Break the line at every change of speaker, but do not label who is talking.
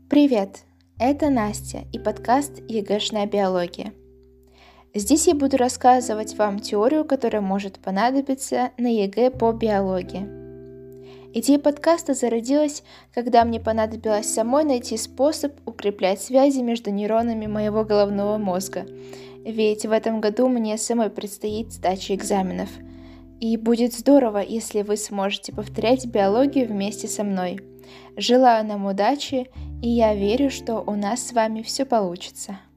Привет! Это Настя и подкаст «ЕГЭшная биология». Здесь я буду рассказывать вам теорию, которая может понадобиться на ЕГЭ по биологии. Идея подкаста зародилась, когда мне понадобилось самой найти способ укреплять связи между нейронами моего головного мозга, ведь в этом году мне самой предстоит сдача экзаменов. И будет здорово, если вы сможете повторять биологию вместе со мной. Желаю нам удачи, и я верю, что у нас с вами все получится.